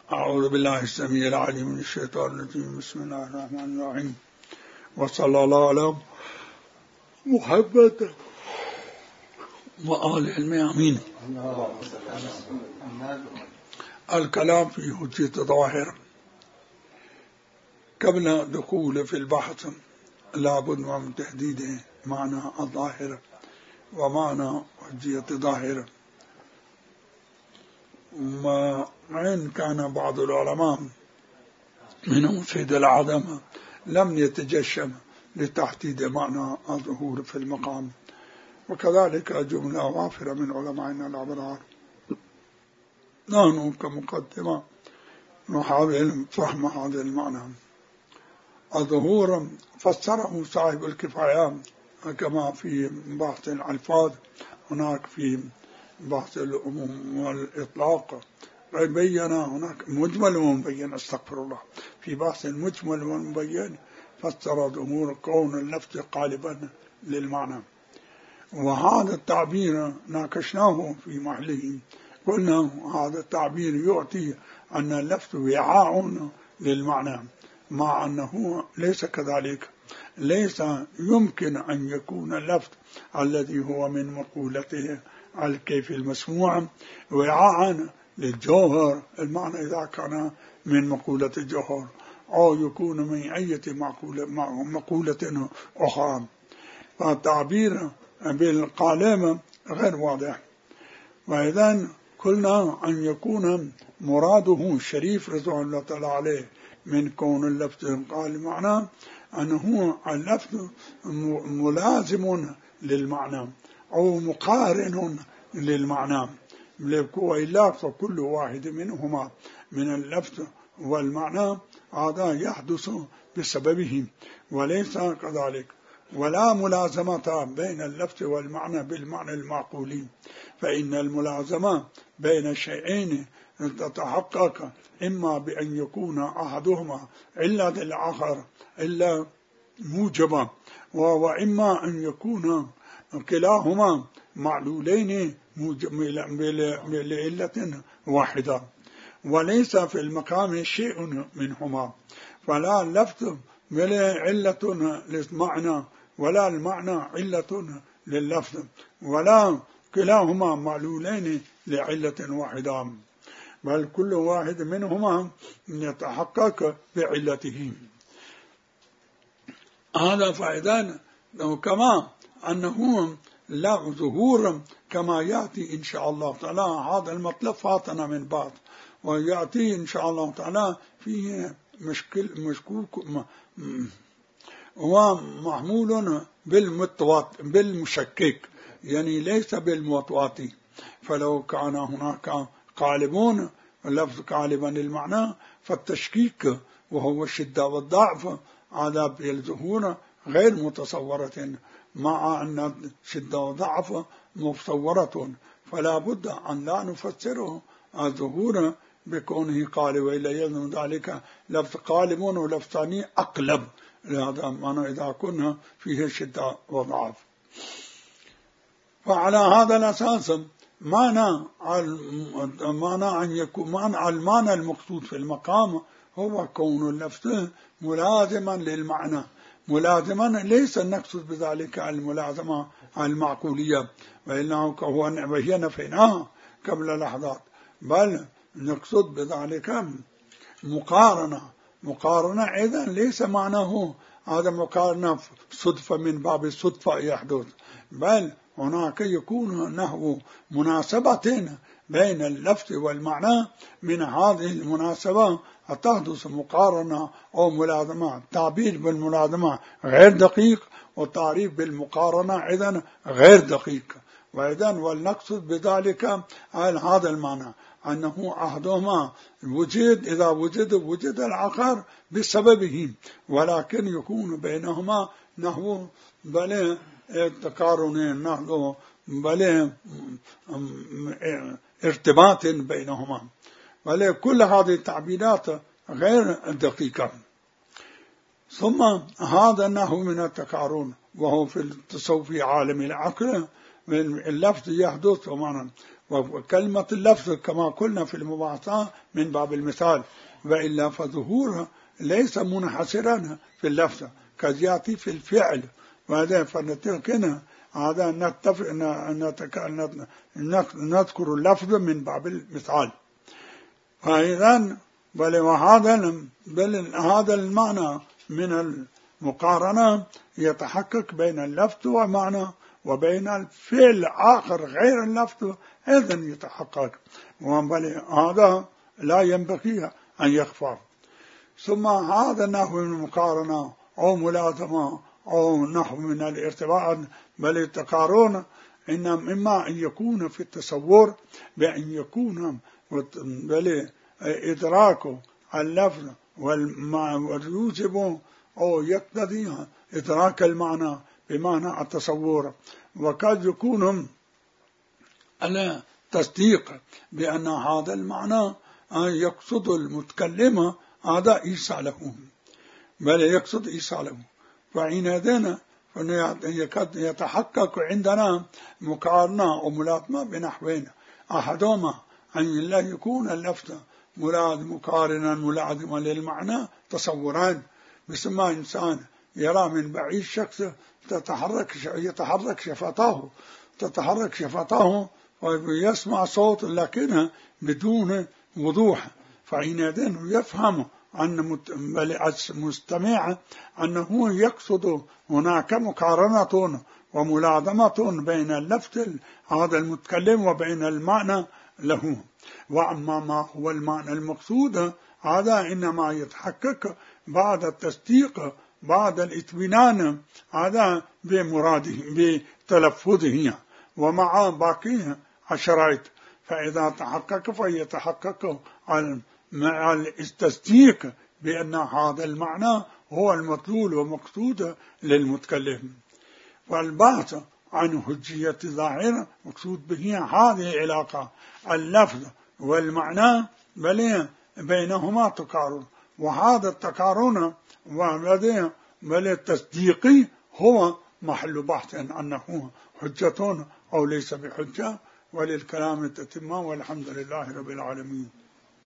أعوذ بالله السميع العليم من الشيطان الرجيم. بسم الله الرحمن الرحيم، وصلى الله على محمد وآله الميامين. الكلام في حجة ظاهر. قبل دخول في البحث لابد من تحديد معنى الظاهر ومعنى حجية ظاهر. وإن كان بعض العلماء منهم سيد العدم لم يتجشم لتحديد معنى الظهور في المقام، وكذلك جملة وافرة من علمائنا الأبرار. نحن كمقدمة نحاول فهم هذا المعنى. الظهور فسره صاحب الكفاية كما في بحث الألفاظ، هناك في بحث العموم والإطلاق بين هناك مجمل ومبين، استغفر الله، في بحث المجمل والمبين فسر ظهور كون اللفظ قالبا للمعنى، وهذا التعبير ناقشناه في محله. قلنا هذا التعبير يعطي أن اللفظ وعاء للمعنى، مع أنه ليس كذلك. ليس يمكن أن يكون اللفظ الذي هو من مقولته الكيف المسموع وعاء للجوهر، المعنى إذا كان من مقولة الجوهر، أو يكون من أي مقولة أخرى. فالتعبير بالقالب غير واضح. وإذن قلنا أن يكون مراده الشريف رضوان الله تعالى عليه من كون اللفظ قال معنى أنه اللفظ ملازم للمعنى أو مقارن للمعنى، وإلا فكل واحد منهما من اللفظ والمعنى هذا يحدث بسببه، وليس كذلك. ولا ملازمة بين اللفظ والمعنى بالمعنى المعقولي، فإن الملازمة بين الشيئين تتحقق إما بأن يكون أحدهما إلا للآخر إلا موجبا، وإما أن يكون كلاهما معلولين لعلة واحدة، وليس في المقام شيء منهما. فلا اللفظ ولا علة للمعنى ولا المعنى علة لللفظ، ولا كلاهما معلولين لعلة واحدة، بل كل واحد منهما يتحقق بعلته. هذا فإذن كما أنه لا ظهور كما يأتي إن شاء الله تعالى. هذا المطلب فاتنا من بعض، ويأتي إن شاء الله تعالى فيه مشكوك ومحمول بالمشكك، يعني ليس بالمتواتي. فلو كان هناك قالبون اللفظ قالبا للمعنى فالتشكيك وهو الشدة والضعف هذا بالظهور غير متصورة، مع أن الشدة والضعف متصورة، فلا بد أن لا نفسره الظهور بكونه قالب، وإلا يلزم ذلك لفظ قالب ولفظ ثاني أقلب، هذا معنى إذا كنا فيه شدة وضعف. فعلى هذا الأساس معنى أن يكون المعنى المقصود في المقام هو كون اللفظ ملازما للمعنى، ملازما ليس نقصد بذلك الملازمة المعقولية، وهي نفيناها قبل لحظات، بل نقصد بذلك مقارنة إذا ليس معناه هذا مقارنة صدفة من باب الصدفة يحدث، بل هناك يكون نحو مناسبة بين اللفظ والمعنى. من هذه المناسبة تحدث مقارنة أو ملازمة. التعبير بالملازمة غير دقيق، والتعريف بالمقارنة إذن غير دقيق. وإذن والنقصد بذلك هذا المعنى أنه أحدهما وجد، إذا وجد الآخر بسببه، ولكن يكون بينهما نحو بل تقارن، نحو بل ارتباط بينهما، بل كل هذه التعبيرات غير دقيقة. ثم هذا النحو من التقارن، وهو في التصوف في عالم العقل اللفظ يحدث ومعنى، وكلمة اللفظ كما قلنا في المباحثة من باب المثال، وإلا فظهورها ليس منحصرا في اللفظ قد يأتي في الفعل، وهذا فنتكلم هذا نذكر اللفظ من باب المثال. فإذا هذا المعنى من المقارنة يتحقق بين اللفظ ومعنى، وبين الفعل آخر غير اللفظ أيضا يتحقق، هذا لا ينبغي أن يخفى. ثم هذا النحو من المقارنة أو ملازمة أو نحو من الارتباط بل التقارن، إن مما أن يكون في التصور بأن يكون بل إدراك اللفظ واليوجب أو يقتضي إدراك المعنى بمعنى التصور، وقد يكون على تصديق بأن هذا المعنى يقصد المتكلم هذا إيصاله، بل يقصد إيصاله. فحينئذ يتحقق عندنا مقارنة وملاطمة بنحوين: أحدهما أن لا يكون اللفظ مقارنا ملازما للمعنى تصوران، مثل ما إنسان يرى من بعيد شخص تتحرك شفتاه ويسمع صوت لكنه بدون وضوح، فحينئذ يفهم أن المستمع أنه يقصد هناك مقارنة وملازمة بين اللفظ هذا المتكلم وبين المعنى له. وأما ما هو المعنى المقصود هذا إنما يتحقق بعد التصديق، بعد الإطمئنان هذا بمراده بتلفظه ومع باقي الشرائط. فإذا تحقق فيتحقق مع التصديق بأن هذا المعنى هو المطلوب والمقصود للمتكلم. والبحث عن حجية الظاهر مقصود به هذه العلاقة اللفظ والمعنى بل بينهما تقارن، وهذا التقارن بل التصديقي هو محل بحث أنه حجة أو ليس بحجة. وللكلام التتمة، والحمد لله رب العالمين.